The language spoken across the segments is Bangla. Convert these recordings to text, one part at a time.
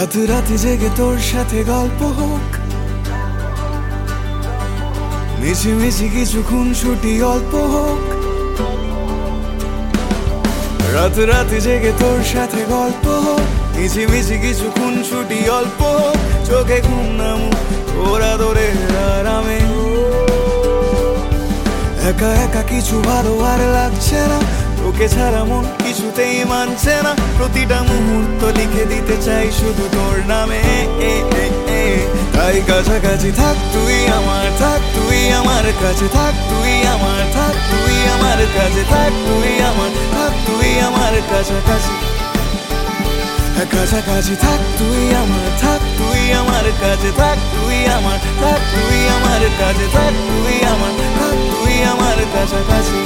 রাত রাতে জেগে তোর সাথে গল্প হোক, মিছিমিছি কিছু খুনসুটি অল্প হোক। রাত রাতে জেগে তোর সাথে গল্প হোক, মিছিমিছি কিছু খুনসুটি অল্প হোক। চোখে ঘুম নামুক তোর আদরে আরামে, একা একা কিছু ভালো আর লাগছে না, তোকে ছাড়া মন কিছুতেই মানছে না। প্রতিটা মুহূর্ত লিখে দিতে চাই শুধু তোর নামে। তাই কাছাকাছি থাক তুই আমার, থাক তুই আমার কাছে, থাক তুই আমার, থাক তুই আমার কাছে, থাক তুই আমার, থাক তুই আমার কাছাকাছি। কাছাকাছি থাক তুই আমার, থাক তুই আমার কাছে, থাক তুই আমার, থাক তুই আমার কাছে, থাক তুই আমার, থাক তুই আমার কাছাকাছি।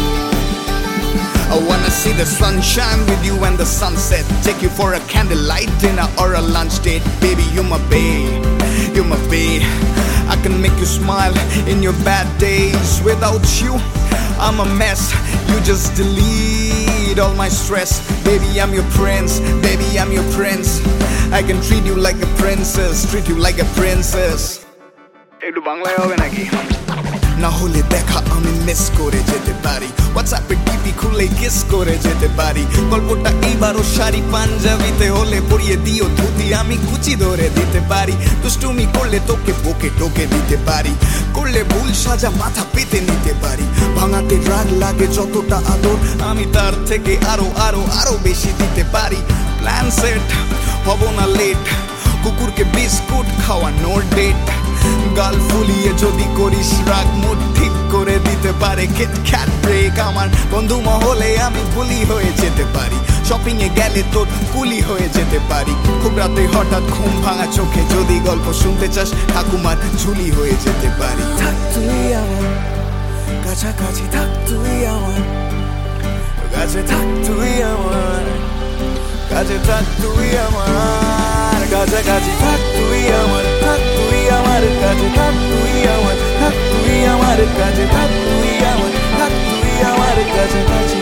I wanna see the sunshine with you and the sunset. Take you for a candlelight dinner or a lunch date. Baby, you're my babe, you're my babe. I can make you smile in your bad days. Without you, I'm a mess. You just delete all my stress. Baby, I'm your prince, baby, I'm your prince. I can treat you like a princess, treat you like a princess. একটু বাংলায় হবে নাকি? না হলে দেখা আমি মিস করে যেতে পারি, হোয়াটসঅ্যাপে টিপি খুলে কিস করে যেতে পারি। গল্পটা এইবারও শাড়ি পাঞ্জাবিতে হলে পরিয়ে দিও ধুতি, আমি কুচি ধরে দিতে পারি। দুষ্টুমি করলে তোকে বকে টোকে দিতে পারি, করলে ভুল সাজা মাথা পেতে নিতে পারি। ভাঙাতে রাগ লাগে যতটা আদর, আমি তার থেকে আরো আরো আরো বেশি দিতে পারি। প্ল্যান সেট হব না লেট, কুকুরকে বিস্কুট খাওয়ানোর ডেট। গাল ফুলিয়ে যদি করিস রাগ, মুড ঠিক করে দিতে পারে কিটক্যাট ব্রেক। আমার বন্ধু মহলে আমি বুলি হয়ে যেতে পারি, শপিং এ গেলে তোর কুলি হয়ে যেতে পারি। খুব রাতে হঠাৎ ঘুম ভাঙা চোখে যদি গল্প শুনতে চাস, ঠাকুমার ঝুলি হয়ে যেতে পারি। থাক তুই আমার কাছাকাছি, থাক তুই আমার কাছে, থাক তুই আমার কাছে, থাক তুই আমার কাছাকাছি, থাক তুই আমার, থাক তুই আমার কাছে, থাক তুই আমার, থাক তুই আমার কাছে, থাক তুই আমার, থাক তুই আমার কাছাকাছি।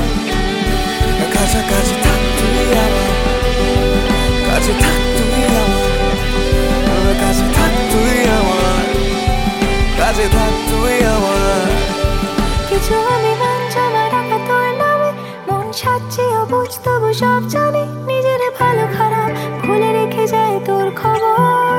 কাছাকাছি থাক তুই আমার কাছে, থাক তুই আমার কাছে, থাক তুই আমার কাছে, থাক তুই আমার। কিছু আমি গান জমা রাখা তোর নামে, মন সাচ্ছিও বুঝ তবু সব জানি। নিজের ভালো খারাপ ভুলে রেখে যায় তোর খবর।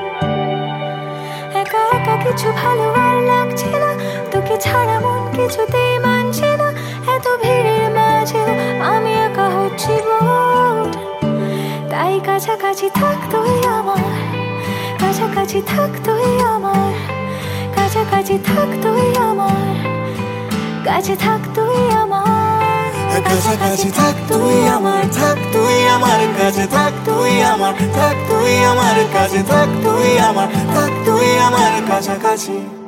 একা একা কিছু ভালো আর লাগছে না, তোকে ছাড়া মন কিছুতেই মানছে না। এত ভিড়ের মাঝেও আমি একা হচ্ছি বোর। তাই কাছাকাছি থাক তুই আমার, কাছাকাছি থাক তুই আমার, কাছাকাছি থাক তুই আমার, কাছে থাক তুই আমার, কাছাকাছি থাক তুই আমার, থাক তুই আমার কাছে, থাক তুই আমার, থাক তুই আমার কাছে, থাক তুই আমার, থাক তুই আমার কাছাকাছি।